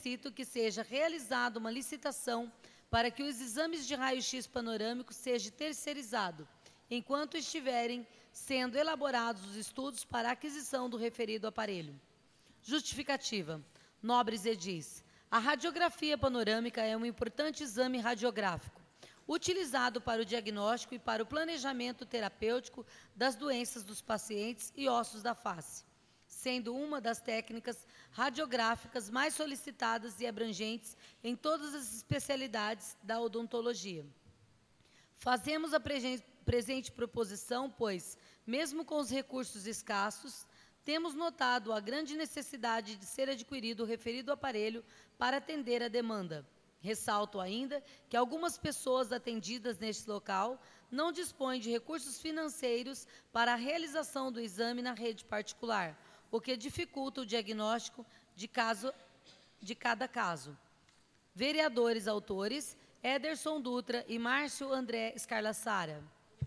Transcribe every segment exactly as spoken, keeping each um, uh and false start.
Cito que seja realizada uma licitação para que os exames de raio-x panorâmico sejam terceirizados, enquanto estiverem sendo elaborados os estudos para a aquisição do referido aparelho. Justificativa. Nobres edis. A radiografia panorâmica é um importante exame radiográfico, utilizado para o diagnóstico e para o planejamento terapêutico das doenças dos pacientes e ossos da face, sendo uma das técnicas radiográficas mais solicitadas e abrangentes em todas as especialidades da odontologia. Fazemos a presente proposição, pois, mesmo com os recursos escassos, temos notado a grande necessidade de ser adquirido o referido aparelho para atender a demanda. Ressalto ainda que algumas pessoas atendidas neste local não dispõem de recursos financeiros para a realização do exame na rede particular, o que dificulta o diagnóstico de, caso, de cada caso. Vereadores autores, Ederson Dutra e Márcio André Scarlassara.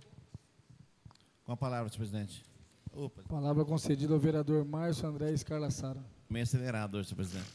Com a palavra, senhor presidente. Opa. Palavra concedida ao vereador Márcio André Scarlassara. Meio acelerado, senhor presidente.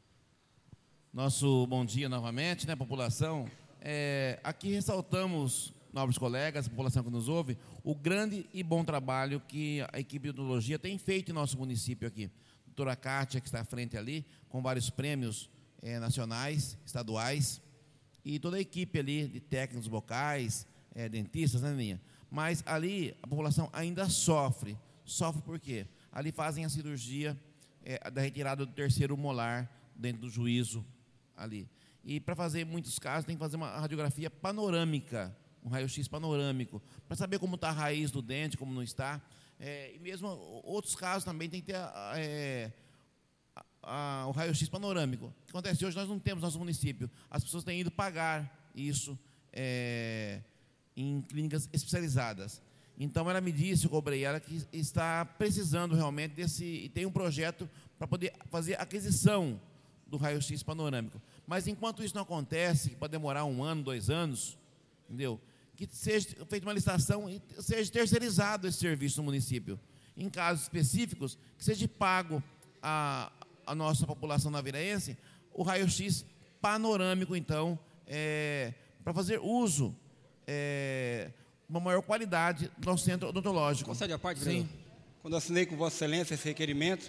Nosso bom dia novamente, né, população. É, aqui ressaltamos, nobres colegas, a população que nos ouve, o grande e bom trabalho que a equipe de odontologia tem feito em nosso município aqui. A doutora Kátia, que está à frente ali, com vários prêmios é, nacionais, estaduais, e toda a equipe ali de técnicos vocais, é, dentistas, né, Ninha? Mas ali a população ainda sofre. Sofre por quê? Ali fazem a cirurgia é, da retirada do terceiro molar dentro do juízo ali. E para fazer, em muitos casos, tem que fazer uma radiografia panorâmica, um raio-x panorâmico, para saber como está a raiz do dente, como não está. É, e mesmo outros casos também tem que ter é, a, a, o raio-x panorâmico. O que acontece hoje, nós não temos no nosso município. As pessoas têm ido pagar isso é, em clínicas especializadas. Então, ela me disse, eu cobrei ela, que está precisando realmente desse, e tem um projeto para poder fazer aquisição do raio-x panorâmico. Mas, enquanto isso não acontece, que pode demorar um ano, dois anos, entendeu? Que seja feita uma licitação e seja terceirizado esse serviço no município. Em casos específicos, que seja pago a, a nossa população naviraense o raio-x panorâmico, então, é, para fazer uso é, uma maior qualidade do nosso centro odontológico. Concede a parte, sim. vereador? Quando eu assinei com Vossa Excelência esse requerimento,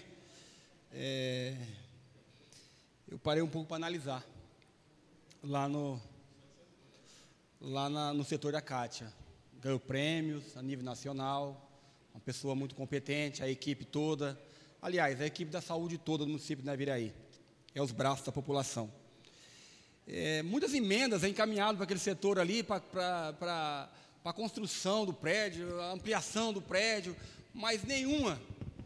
é, eu parei um pouco para analisar lá no, lá na, no setor da Kátia. Ganhou prêmios a nível nacional, uma pessoa muito competente, a equipe toda. Aliás, a equipe da saúde toda do município de Naviraí. É os braços da população. É, muitas emendas encaminhadas para aquele setor ali, para... para, para para a construção do prédio, a ampliação do prédio, mas nenhuma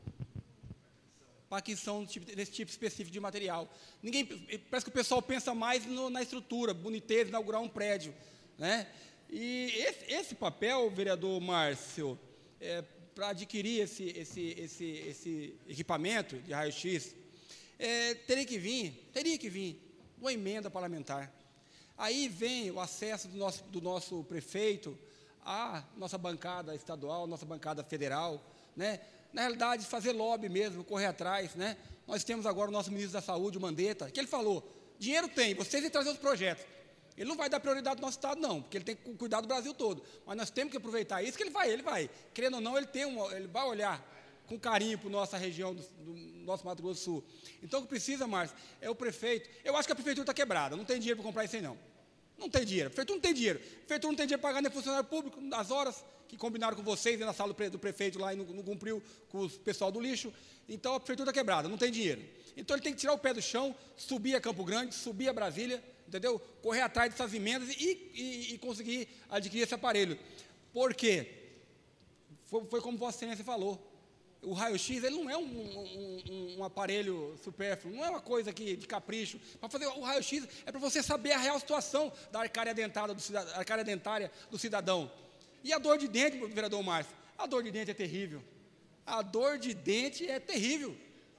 para a aquisição desse tipo específico de material. Ninguém, parece que o pessoal pensa mais no, na estrutura, boniteza, inaugurar um prédio, né? E esse, esse papel, vereador Márcio, é, para adquirir esse, esse, esse, esse equipamento de raio-x, é, teria que vir, teria que vir uma emenda parlamentar. Aí vem o acesso do nosso, do nosso prefeito, a nossa bancada estadual, nossa bancada federal, né? Na realidade, fazer lobby mesmo, correr atrás, né? Nós temos agora o nosso ministro da Saúde, o Mandetta, que ele falou, dinheiro tem, vocês têm que trazer os projetos. Ele não vai dar prioridade ao nosso estado, não, porque ele tem que cuidar do Brasil todo. Mas nós temos que aproveitar isso, que ele vai, ele vai. Querendo ou não, ele, tem um, ele vai olhar com carinho para a nossa região, do, do nosso Mato Grosso do Sul. Então, o que precisa, Márcio, é o prefeito. Eu acho que a prefeitura está quebrada, não tem dinheiro para comprar isso aí, não. Não tem dinheiro. A prefeitura não tem dinheiro. A prefeitura não tem dinheiro para pagar nem funcionário público, as horas que combinaram com vocês, na sala do prefeito lá e não, não cumpriu com o pessoal do lixo. Então, a prefeitura está quebrada, não tem dinheiro. Então, ele tem que tirar o pé do chão, subir a Campo Grande, subir a Brasília, entendeu? Correr atrás dessas emendas e, e, e conseguir adquirir esse aparelho. Por quê? Foi, foi como Vossa Excelência falou. O raio-x ele não é um, um, um aparelho supérfluo, não é uma coisa que, de capricho. Para fazer o raio-x é para você saber a real situação da arcária dentária do, cidadão, arcária dentária do cidadão. E a dor de dente, vereador Márcio, a dor de dente é terrível. A dor de dente é terrível.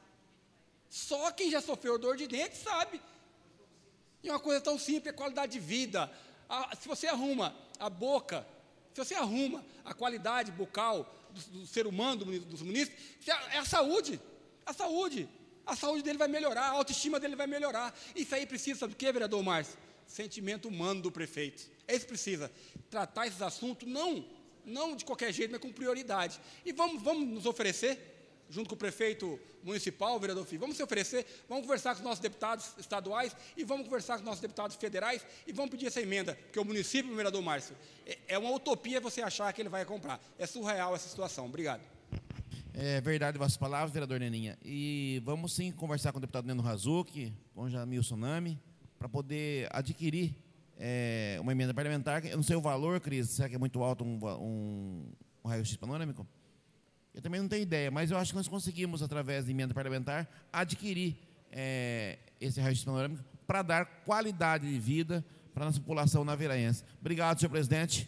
Só quem já sofreu dor de dente sabe. E uma coisa tão simples é qualidade de vida. A, se você arruma a boca, se você arruma a qualidade bucal do, do ser humano, do, dos munícipes, é a saúde, a saúde. A saúde dele vai melhorar, a autoestima dele vai melhorar. Isso aí precisa, sabe o que, vereador Márcio? Sentimento humano do prefeito. É isso que precisa. Tratar esses assuntos, não, não de qualquer jeito, mas com prioridade. E vamos, vamos nos oferecer, junto com o prefeito municipal, o vereador Filho, vamos se oferecer, vamos conversar com os nossos deputados estaduais e vamos conversar com os nossos deputados federais e vamos pedir essa emenda, porque o município, o vereador Márcio, é, é uma utopia você achar que ele vai comprar. É surreal essa situação. Obrigado. É verdade vossas palavras, vereador Neninha. E vamos sim conversar com o deputado Neno Razucchi, com o Jamil Tsunami, para poder adquirir é, uma emenda parlamentar. Eu não sei o valor, Cris, será que é muito alto um, um, um raio-x panorâmico? Eu também não tenho ideia, mas eu acho que nós conseguimos, através de emenda parlamentar, adquirir é, esse raio-x panorâmico para dar qualidade de vida para a nossa população naviraense. Obrigado, senhor presidente.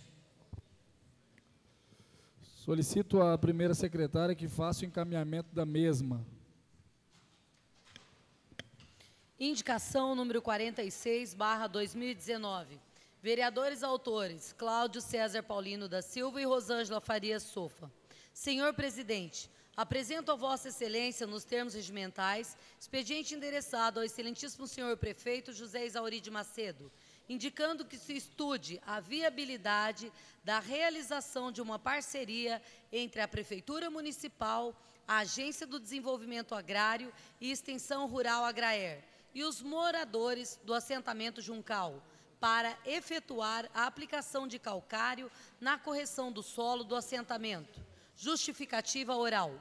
Solicito à primeira secretária que faça o encaminhamento da mesma. Indicação número quarenta e seis, barra dois mil e dezenove. Vereadores autores, Cláudio César Paulino da Silva e Rosângela Farias Sofa. Senhor presidente, apresento a Vossa Excelência, nos termos regimentais, expediente endereçado ao excelentíssimo senhor prefeito José Isauri de Macedo, indicando que se estude a viabilidade da realização de uma parceria entre a Prefeitura Municipal, a Agência do Desenvolvimento Agrário e Extensão Rural Agraer e os moradores do assentamento Juncal, para efetuar a aplicação de calcário na correção do solo do assentamento. Justificativa oral.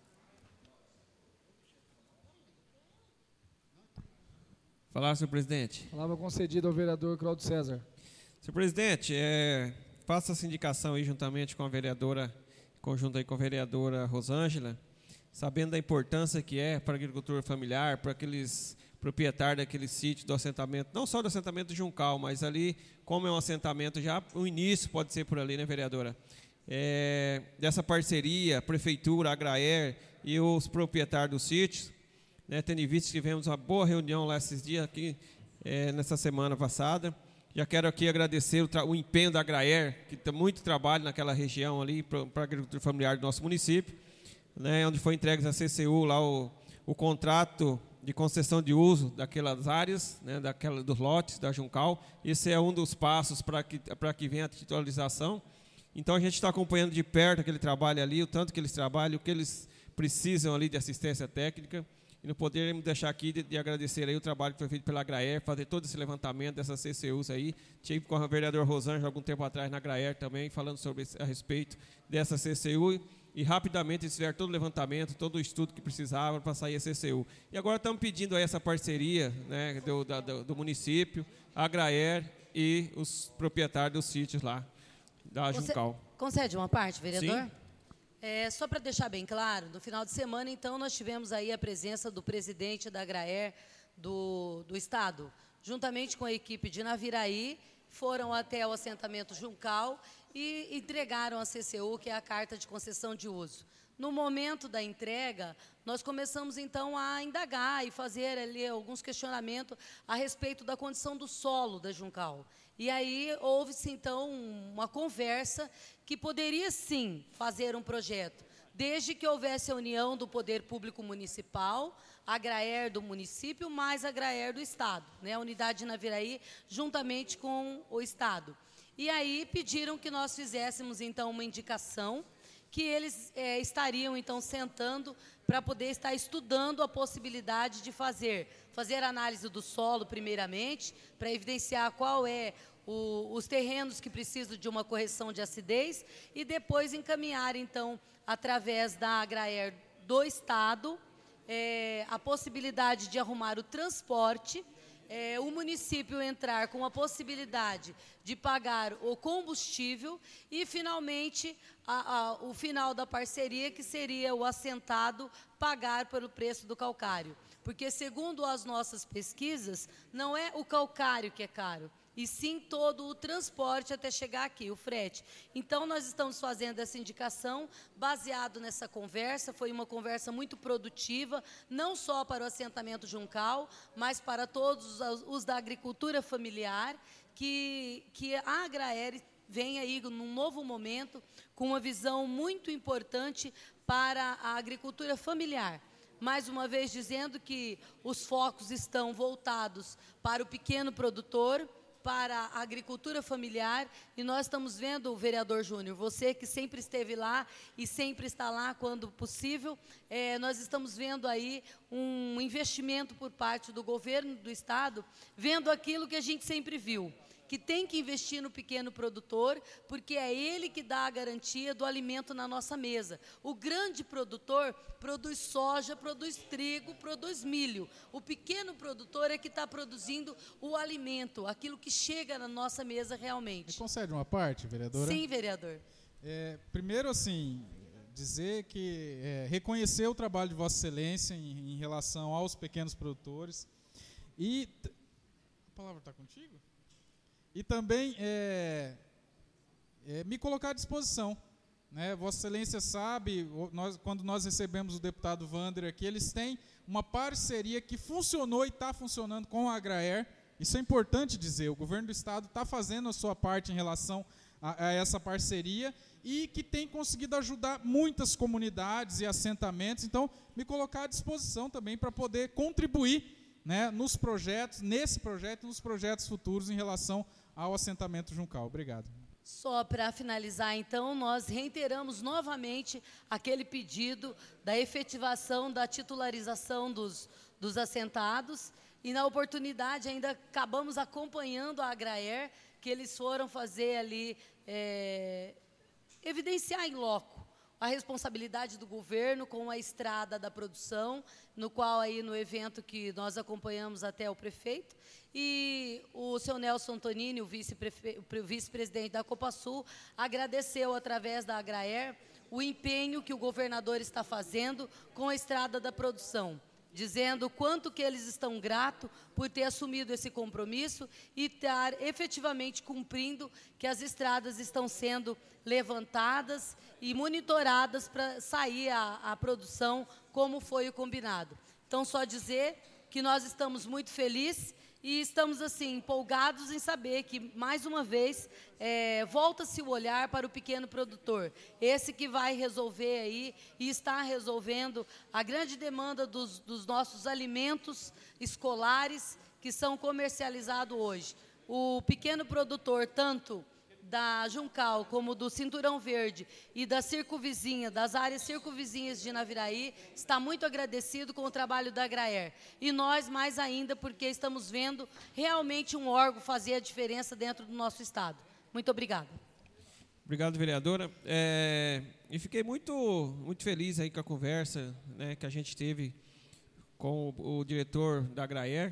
Falar, senhor presidente. Palavra concedida ao vereador Cláudio César. Senhor presidente, é, faço essa indicação aí juntamente com a vereadora, conjunto aí com a vereadora Rosângela, sabendo da importância que é para a agricultura familiar, para aqueles proprietários daquele sítio do assentamento, não só do assentamento Juncal, mas ali, como é um assentamento, já o início pode ser por ali, né, vereadora? É, dessa parceria, Prefeitura, Agraer e os proprietários dos sítios, né, tendo em vista que tivemos uma boa reunião lá esses dias, aqui, é, nessa semana passada. Já quero aqui agradecer o, o empenho da Agraer, que tem muito trabalho naquela região ali, para a agricultura familiar do nosso município, né, onde foi entregue à C C U lá o, o contrato de concessão de uso daquelas áreas, né, daquela, dos lotes da Juncal. Esse é um dos passos para que, para que venha a titularização. Então, a gente está acompanhando de perto aquele trabalho ali, o tanto que eles trabalham, o que eles precisam ali de assistência técnica. E não poderemos deixar aqui de, de agradecer aí o trabalho que foi feito pela Agraer, fazer todo esse levantamento dessas C C Us aí. Tive com o vereador Rosângela algum tempo atrás na Agraer também, falando sobre esse, a respeito dessa C C U. E rapidamente eles fizeram todo o levantamento, todo o estudo que precisava para sair a C C U. E agora estamos pedindo aí essa parceria, né, do, da, do município, a Agraer e os proprietários dos sítios lá da Juncal. Concede uma parte, vereador? Sim. É, só para deixar bem claro, no final de semana, então, nós tivemos aí a presença do presidente da Agraer do, do Estado, juntamente com a equipe de Naviraí, foram até o assentamento Juncal e entregaram a C C U, que é a Carta de Concessão de Uso. No momento da entrega, nós começamos, então, a indagar e fazer ali alguns questionamentos a respeito da condição do solo da Juncal. E aí houve-se, então, uma conversa que poderia, sim, fazer um projeto, desde que houvesse a união do Poder Público Municipal, a Agraer do município, mais a Agraer do Estado, né, a unidade de Naviraí, juntamente com o Estado. E aí pediram que nós fizéssemos, então, uma indicação, que eles é, estariam, então, sentando para poder estar estudando a possibilidade de fazer, fazer análise do solo, primeiramente, para evidenciar qual é o, os terrenos que precisam de uma correção de acidez, e depois encaminhar, então, através da Agraer do Estado, é, a possibilidade de arrumar o transporte, É, o município entrar com a possibilidade de pagar o combustível e, finalmente, a, a, o final da parceria, que seria o assentado pagar pelo preço do calcário. Porque, segundo as nossas pesquisas, não é o calcário que é caro, e sim todo o transporte até chegar aqui, o frete. Então, nós estamos fazendo essa indicação baseado nessa conversa. Foi uma conversa muito produtiva, não só para o assentamento Juncal, mas para todos os da agricultura familiar, que, que a Agraer vem aí num novo momento, com uma visão muito importante para a agricultura familiar. mais uma vez dizendo que os focos estão voltados para o pequeno produtor, para a agricultura familiar, e nós estamos vendo, vereador Júnior, você que sempre esteve lá e sempre está lá quando possível, é, nós estamos vendo aí um investimento por parte do governo do Estado, vendo aquilo que a gente sempre viu, que tem que investir no pequeno produtor, porque é ele que dá a garantia do alimento na nossa mesa. O grande produtor produz soja, produz trigo, produz milho. O pequeno produtor é que está produzindo o alimento, aquilo que chega na nossa mesa realmente. Me concede uma parte, vereadora? Sim, vereador. É, primeiro, assim, dizer que é, reconhecer o trabalho de Vossa Excelência em, em relação aos pequenos produtores e... A palavra está contigo? E também é, é, me colocar à disposição. Né? Vossa Excelência sabe, nós, quando nós recebemos o deputado Wander aqui, eles têm uma parceria que funcionou e está funcionando com a Agraer. Isso é importante dizer, o governo do Estado está fazendo a sua parte em relação a, a essa parceria e que tem conseguido ajudar muitas comunidades e assentamentos. Então, me colocar à disposição também para poder contribuir, né, nos projetos, nesse projeto e nos projetos futuros em relação ao assentamento Juncal. Obrigado. Só para finalizar, então, nós reiteramos novamente aquele pedido da efetivação da titularização dos, dos assentados, e na oportunidade ainda acabamos acompanhando a Agraer, que eles foram fazer ali, é, evidenciar em loco a responsabilidade do governo com a estrada da produção, no qual aí no evento que nós acompanhamos até o prefeito, e o seu Nelson Antonini, o vice-presidente da Copasul, agradeceu através da Agraer o empenho que o governador está fazendo com a estrada da produção, dizendo o quanto que eles estão gratos por ter assumido esse compromisso e estar efetivamente cumprindo que as estradas estão sendo levantadas e monitoradas para sair a, a produção como foi o combinado. Então, só dizer que nós estamos muito felizes e estamos, assim, empolgados em saber que, mais uma vez, é, volta-se o olhar para o pequeno produtor. Esse que vai resolver aí e está resolvendo a grande demanda dos, dos nossos alimentos escolares que são comercializados hoje. O pequeno produtor, tanto da Juncal, como do Cinturão Verde e da circunvizinha, das áreas circunvizinhas de Naviraí, está muito agradecido com o trabalho da Agraer. E nós mais ainda, porque estamos vendo realmente um órgão fazer a diferença dentro do nosso Estado. Muito obrigada. Obrigado, vereadora. É, e fiquei muito, muito feliz aí com a conversa, né, que a gente teve com o, o diretor da Agraer,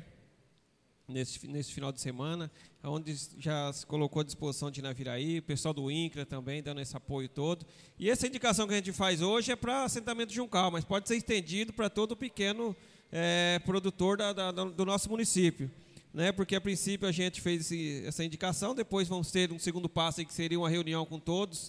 Nesse, nesse final de semana, onde já se colocou à disposição de Naviraí, o pessoal do INCRA também dando esse apoio todo. E essa indicação que a gente faz hoje é para assentamento Juncal, mas pode ser estendido para todo pequeno é, produtor da, da, do nosso município. Né? Porque, a princípio, a gente fez esse, essa indicação, depois vamos ter um segundo passo, aí, que seria uma reunião com todos,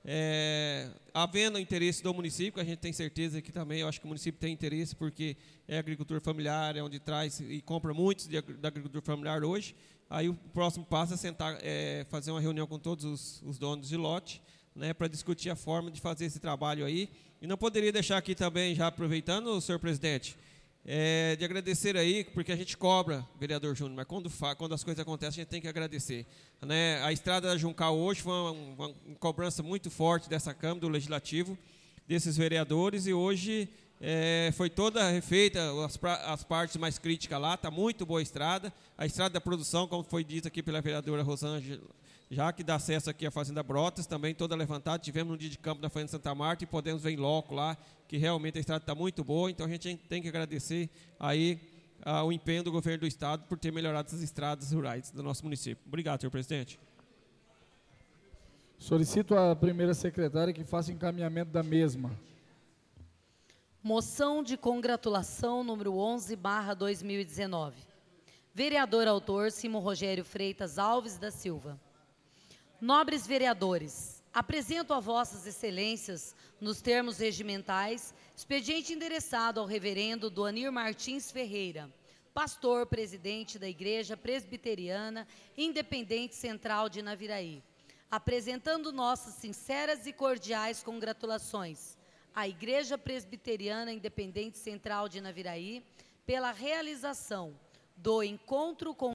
é, havendo interesse do município, que a gente tem certeza que também, eu acho que o município tem interesse, porque é agricultura familiar, é onde traz e compra muitos de, da agricultura familiar hoje. Aí o próximo passo é, sentar, é fazer uma reunião com todos os, os donos de lote, né, para discutir a forma de fazer esse trabalho aí. E não poderia deixar aqui também, já aproveitando, senhor presidente, é, de agradecer aí, porque a gente cobra, vereador Júnior, mas quando, fa, quando as coisas acontecem, a gente tem que agradecer. Né? A estrada da Juncal hoje foi uma, uma, uma cobrança muito forte dessa Câmara, do Legislativo, desses vereadores, e hoje é, foi toda refeita, as, as partes mais críticas lá, está muito boa a estrada. A estrada da produção, como foi dito aqui pela vereadora Rosângela, já que dá acesso aqui à Fazenda Brotas, também toda levantada. Tivemos um dia de campo na Fazenda Santa Marta e podemos ver em loco lá, que realmente a estrada está muito boa. Então a gente tem que agradecer aí ah, o empenho do governo do Estado por ter melhorado essas estradas rurais do nosso município. Obrigado, senhor presidente. Solicito à primeira secretária que faça encaminhamento da mesma. Moção de congratulação número onze barra dois mil e dezenove. Vereador autor Simão Rogério Freitas Alves da Silva. Nobres vereadores, apresento a vossas excelências, nos termos regimentais, expediente endereçado ao reverendo Doanir Martins Ferreira, pastor presidente da Igreja Presbiteriana Independente Central de Naviraí, apresentando nossas sinceras e cordiais congratulações a Igreja Presbiteriana Independente Central de Naviraí pela realização do Encontro com